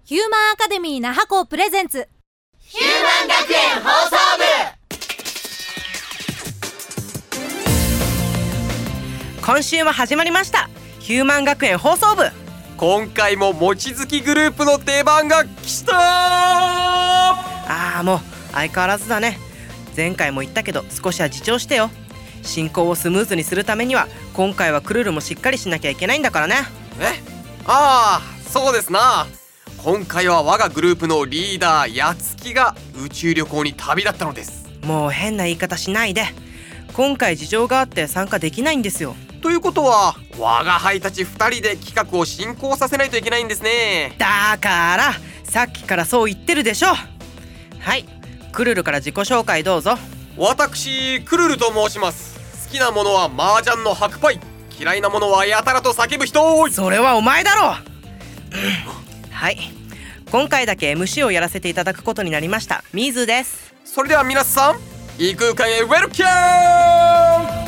ヒューマンアカデミー那覇校プレゼンツヒューマン学園放送部。今週も始まりましたヒューマン学園放送部。 今回も望月グループの出番が来た。 もう相変わらずだね。前回も言ったけど少しは自重してよ。進行をスムーズにするためには今回はクルルもしっかりしなきゃいけないんだからね。 そうですな。今回は我がグループのリーダーやつきが宇宙旅行に旅立ったのです。 もう変な言い方しないで。今回事情があって参加できないんですよ。 ということは我が輩たち2人で企画を進行させないといけないんですね。 だからさっきからそう言ってるでしょ。はい、クルルから自己紹介どうぞ。 私クルルと申します。好きなものは麻雀の白パイ、嫌いなものはやたらと叫ぶ人。 それはお前だろ。はい、今回だけ MC をやらせていただくことになりましたミズです。 それでは皆さん異空間へウェルカム。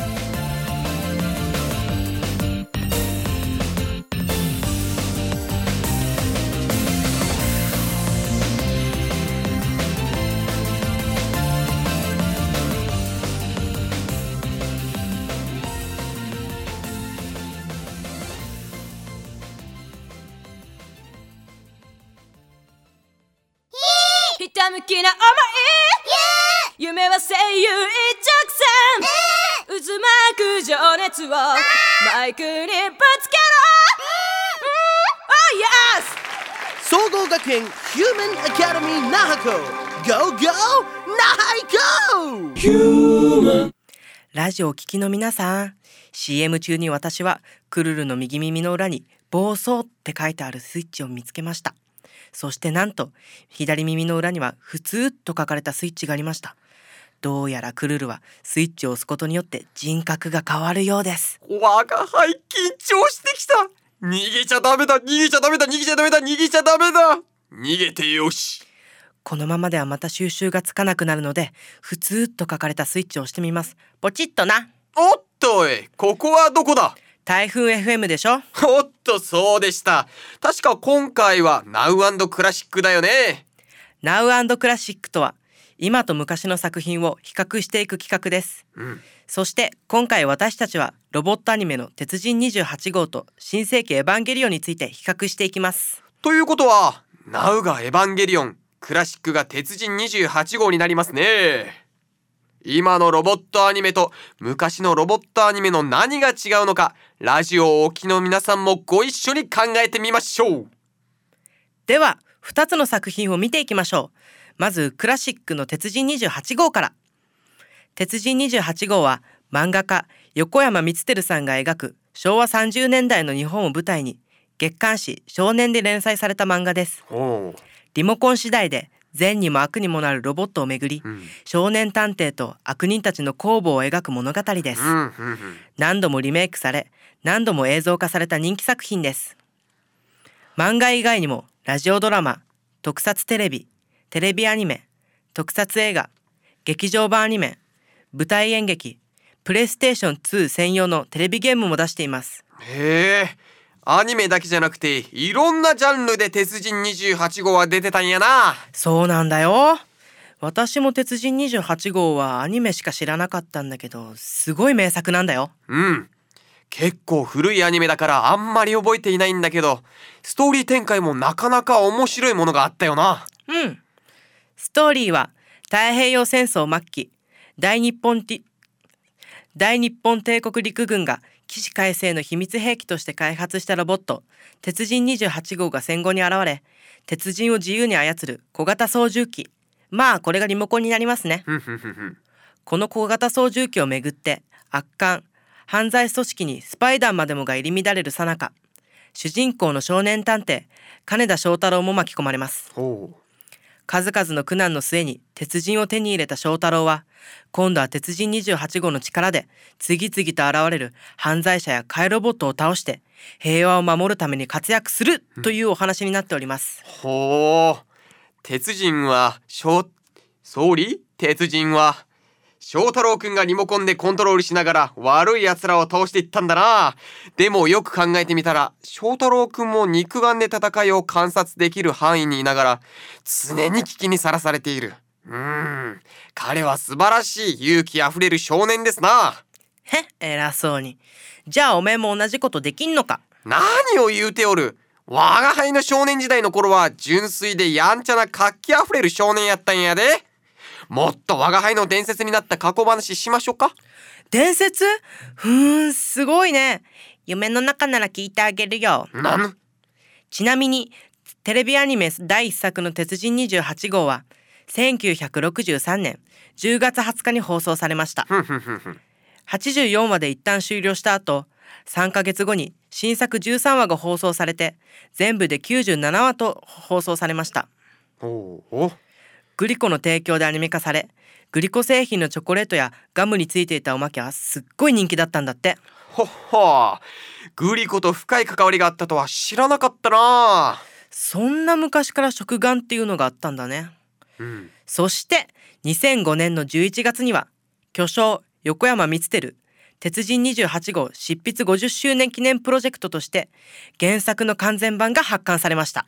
ひたむきな思い、夢は声優一直線、渦巻く情熱をマイクにぶつけろ。 総合学園ヒューマンアカデミー那覇校 Go Go 那覇校。 ラジオを聴きの皆さん、 CM 中に私はクルルの右耳の裏に暴走って書いてあるスイッチを見つけました。そしてなんと左耳の裏には普通と書かれたスイッチがありました。どうやらクルルはスイッチを押すことによって人格が変わるようです。 我が輩緊張してきた。逃げちゃダメだ、逃げちゃダメだ、逃げちゃダメだ、逃げちゃダメだ。逃げてよし。 このままではまた収集がつかなくなるので、普通と書かれたスイッチを押してみます。ポチッとな。 おっとここはどこだ。 台風 FM でしょ。 おっとそうでした。確か今回は Now& クラシックだよね。 Now& クラシックとは今と昔の作品を比較していく企画です、そして今回私たちはロボットアニメの鉄人28号と新世紀エヴァンゲリオンについて比較していきます。 ということは Now がエヴァンゲリオン、クラシックが鉄人28号になりますね。今のロボットアニメと昔のロボットアニメの何が違うのか、ラジオをお聞きの皆さんもご一緒に考えてみましょう。 では2つの作品を見ていきましょう。まずクラシックの鉄人28号から。鉄人28号は漫画家横山光輝さんが描く昭和30年代の日本を舞台に月刊誌少年で連載された漫画です。リモコン次第で善にも悪にもなるロボットをめぐり、少年探偵と悪人たちの攻防を描く物語です、何度もリメイクされ何度も映像化された人気作品です。漫画以外にもラジオドラマ、特撮テレビ、テレビアニメ、特撮映画、劇場版アニメ、舞台演劇、プレイステーション2専用のテレビゲームも出しています。 アニメだけじゃなくていろんなジャンルで鉄人28号は出てたんやな。 そうなんだよ。私も鉄人28号はアニメしか知らなかったんだけど、すごい名作なんだよ。 結構古いアニメだからあんまり覚えていないんだけど、ストーリー展開もなかなか面白いものがあったよな。 ストーリーは太平洋戦争末期、大日本帝国陸軍が起死回生の秘密兵器として開発したロボット鉄人28号が戦後に現れ、鉄人を自由に操る小型操縦機、これがリモコンになりますね。この小型操縦機をめぐって悪漢、犯罪組織にスパイダーまでもが入り乱れる最中、主人公の少年探偵金田翔太郎も巻き込まれます。数々の苦難の末に鉄人を手に入れた翔太郎は、今度は鉄人28号の力で次々と現れる犯罪者や怪ロボットを倒して平和を守るために活躍するというお話になっております。 鉄人は鉄人は翔太郎くんがリモコンでコントロールしながら悪い奴らを倒していったんだな。でもよく考えてみたら、翔太郎くんも肉眼で戦いを観察できる範囲にいながら常に危機にさらされている。彼は素晴らしい勇気あふれる少年ですな。 偉そうに。じゃあおめえも同じことできんのか。 何を言うておる。我が輩の少年時代の頃は純粋でやんちゃな活気あふれる少年やったんやで。もっと我が輩の伝説になった過去話しましょうか。 伝説？すごいね。夢の中なら聞いてあげるよ。ちなみにテレビアニメ第1作の鉄人28号は1963年10月20日に放送されました。84話で一旦終了した後、3ヶ月後に新作13話が放送されて、全部で97話と放送されました。グリコの提供でアニメ化され、グリコ製品のチョコレートやガムについていたおまけはすっごい人気だったんだって。 グリコと深い関わりがあったとは知らなかったな。 そんな昔から食玩っていうのがあったんだね。そして2005年の11月には巨匠横山光輝鉄人28号執筆50周年記念プロジェクトとして原作の完全版が発刊されました。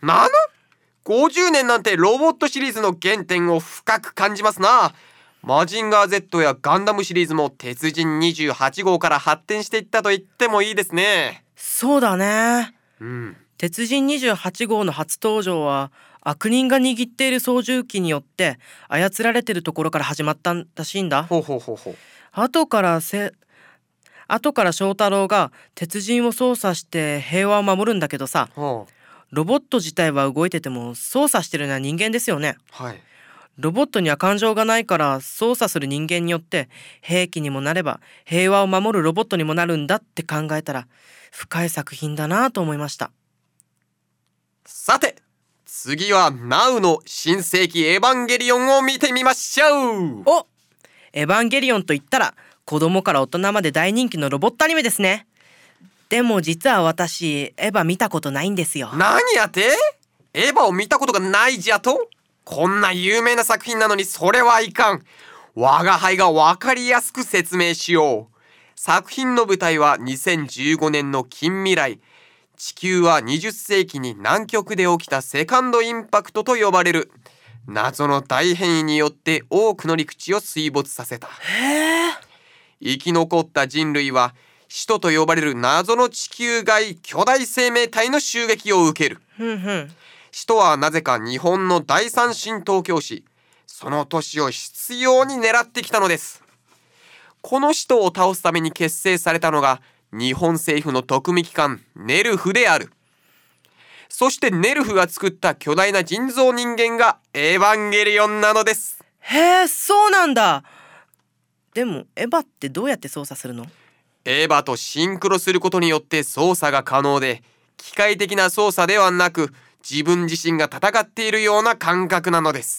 50年なんてロボットシリーズの原点を深く感じますな。マジンガー Z やガンダムシリーズも鉄人28号から発展していったと言ってもいいですね。 そうだね。鉄人28号の初登場は悪人が握っている操縦機によって操られているところから始まったらしいんだ。後から翔太郎が鉄人を操作して平和を守るんだけどさ、ロボット自体は動いてても操作してるのは人間ですよね。ロボットには感情がないから操作する人間によって兵器にもなれば平和を守るロボットにもなるんだって考えたら深い作品だなと思いました。 さて次はナウの新世紀エヴァンゲリオンを見てみましょう。 エヴァンゲリオンといったら子供から大人まで大人気のロボットアニメですね。でも実は私エヴァ見たことないんですよ。 何やって？エヴァを見たことがないじゃと？こんな有名な作品なのにそれはいかん。我が輩が分かりやすく説明しよう。作品の舞台は2015年の近未来。地球は20世紀に南極で起きたセカンドインパクトと呼ばれる謎の大変異によって多くの陸地を水没させた。生き残った人類は使徒と呼ばれる謎の地球外巨大生命体の襲撃を受ける。使徒はなぜか日本の第三神道教師、その都市を執拗に狙ってきたのです。この使徒を倒すために結成されたのが日本政府の特務機関ネルフである。そしてネルフが作った巨大な人造人間がエヴァンゲリオンなのです。 そうなんだ。でもエヴァってどうやって操作するの？ エヴァとシンクロすることによって操作が可能で、機械的な操作ではなく自分自身が戦っているような感覚なのです。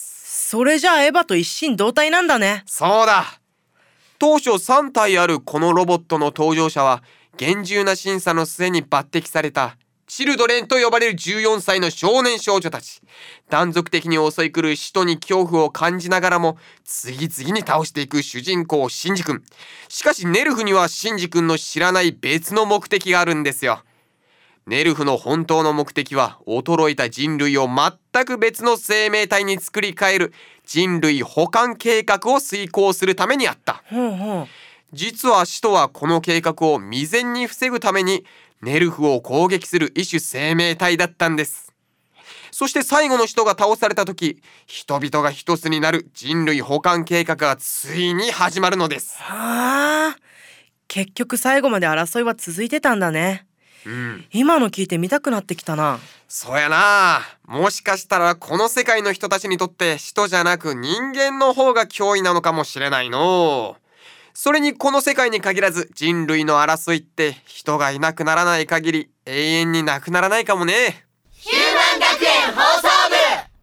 それじゃあエヴァと一心同体なんだね。 そうだ。当初3体あるこのロボットの搭乗者は厳重な審査の末に抜擢されたチルドレンと呼ばれる14歳の少年少女たち。断続的に襲い来る使徒に恐怖を感じながらも次々に倒していく主人公シンジ君。しかしネルフにはシンジ君の知らない別の目的があるんですよ。ネルフの本当の目的は衰えた人類を全く別の生命体に作り変える人類補完計画を遂行するためにあった。実は使徒はこの計画を未然に防ぐためにネルフを攻撃する異種生命体だったんです。そして最後の使徒が倒された時、人々が一つになる人類補完計画がついに始まるのです。 結局最後まで争いは続いてたんだね。今の聞いて見たくなってきたな。 そうやな。もしかしたらこの世界の人たちにとって使徒じゃなく人間の方が脅威なのかもしれないの。それにこの世界に限らず人類の争いって人がいなくならない限り永遠になくならないかもね。 ヒューマン学園放送部。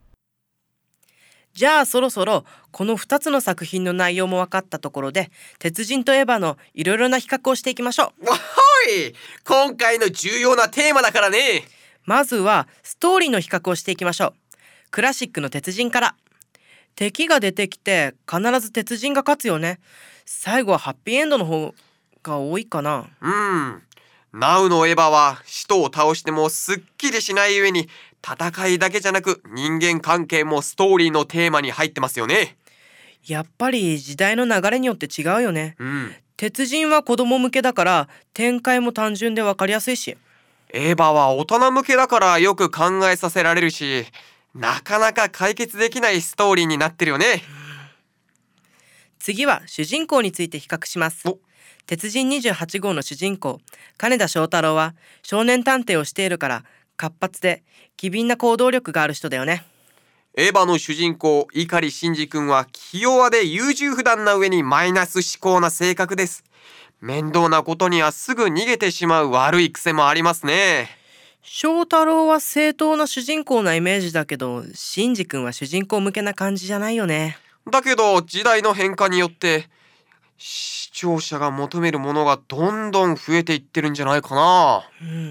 じゃあそろそろこの2つの作品の内容も分かったところで鉄人とエヴァのいろいろな比較をしていきましょう。 今回の重要なテーマだからね。 まずはストーリーの比較をしていきましょう。クラシックの鉄人から。 敵が出てきて必ず鉄人が勝つよね。最後はハッピーエンドの方が多いかな。 ナウのエヴァは使徒を倒してもすっきりしない上に、戦いだけじゃなく人間関係もストーリーのテーマに入ってますよね。 やっぱり時代の流れによって違うよね。鉄人は子供向けだから展開も単純で分かりやすいし、 エヴァは大人向けだからよく考えさせられるし、なかなか解決できないストーリーになってるよね。 次は主人公について比較します。鉄人28号の主人公金田翔太郎は少年探偵をしているから活発で機敏な行動力がある人だよね。 エヴァの主人公碇シンジ君は気弱で優柔不断な上にマイナス思考な性格です。面倒なことにはすぐ逃げてしまう悪い癖もありますね。 翔太郎は正当な主人公なイメージだけど、シンジ君は主人公向けな感じじゃないよね。 だけど時代の変化によって視聴者が求めるものがどんどん増えていってるんじゃないかな。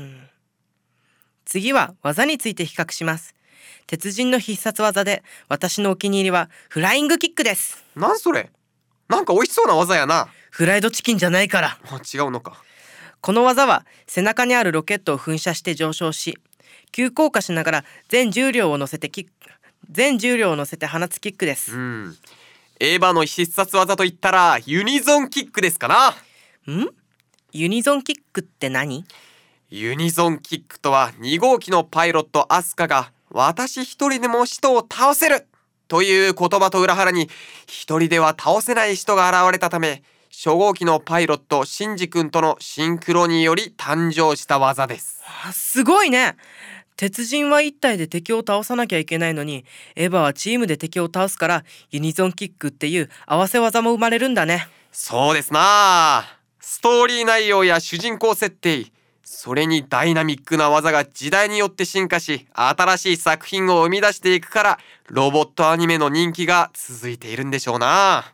次は技について比較します。鉄人の必殺技で私のお気に入りはフライングキックです。 なんそれ、なんか美味しそうな技やな。 フライドチキンじゃないから。 違うのか。 この技は背中にあるロケットを噴射して上昇し、急降下しながら全重量を乗せて放つキックです。 エヴァの必殺技といったらユニゾンキックですかな。 ユニゾンキックって何？ ユニゾンキックとは2号機のパイロットアスカが私一人でも使徒を倒せるという言葉と裏腹に、一人では倒せない人が現れたため、初号機のパイロットシンジ君とのシンクロにより誕生した技です。 すごいね。鉄人は一体で敵を倒さなきゃいけないのに、エヴァはチームで敵を倒すからユニゾンキックっていう合わせ技も生まれるんだね。 そうですな。ストーリー内容や主人公設定、それにダイナミックな技が時代によって進化し、新しい作品を生み出していくから、ロボットアニメの人気が続いているんでしょうな。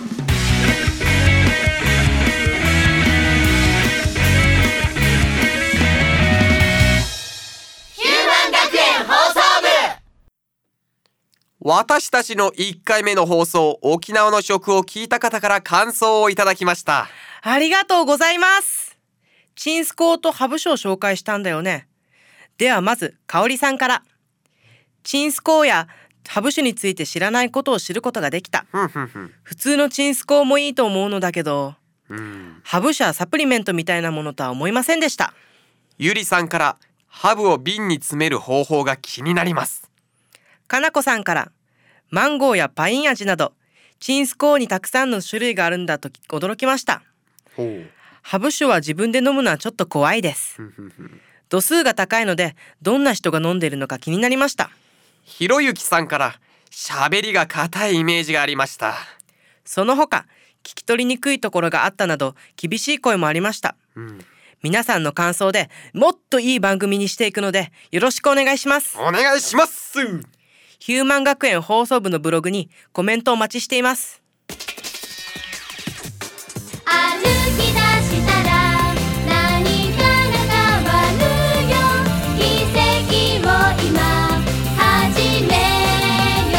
私たちの1回目の放送、沖縄の食を聞いた方から感想をいただきました。 ありがとうございます。チンスコーとハブ酒を紹介したんだよね。ではまず香織さんから。チンスコーやハブ酒について知らないことを知ることができた。普通のチンスコーもいいと思うのだけど、ハブ酒はサプリメントみたいなものとは思いませんでした。 ゆりさんから、ハブを瓶に詰める方法が気になります。 かなこさんから、マンゴーやパイン味などチンスコーにたくさんの種類があるんだと驚きました。ハブ酒は自分で飲むのはちょっと怖いです。度数が高いのでどんな人が飲んでいるのか気になりました。 ひろゆきさんから、喋りが硬いイメージがありました。 その他聞き取りにくいところがあったなど厳しい声もありました。皆さんの感想でもっといい番組にしていくのでよろしくお願いします。 お願いします。 ヒューマン学園放送部のブログにコメントお待ちしています。 歩き出したら何かが変わるよ。奇跡を今始めよ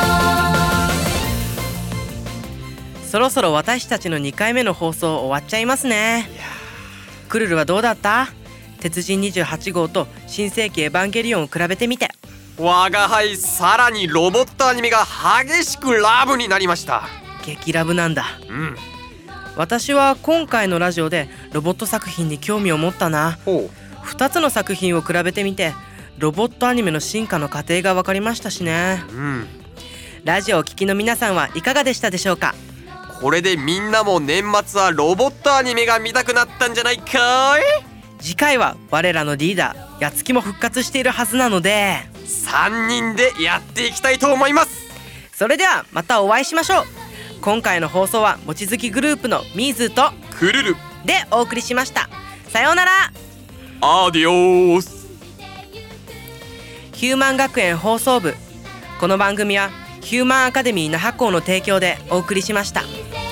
う。そろそろ私たちの2回目の放送終わっちゃいますね。クルルはどうだった？鉄人28号と新世紀エヴァンゲリオンを比べてみて。 我が輩さらにロボットアニメが激しくラブになりました。 激ラブなんだ。私は今回のラジオでロボット作品に興味を持ったな。2つの作品を比べてみてロボットアニメの進化の過程が分かりましたしね。ラジオを聴きの皆さんはいかがでしたでしょうか？ これでみんなも年末はロボットアニメが見たくなったんじゃないかい？ 次回は我らのリーダーやつきも復活しているはずなので 3人でやっていきたいと思います。 それではまたお会いしましょう。今回の放送はもちづきグループのミーズーとクルルでお送りしました。さようなら。 アディオース。 ヒューマン学園放送部。この番組はヒューマンアカデミー那覇校の提供でお送りしました。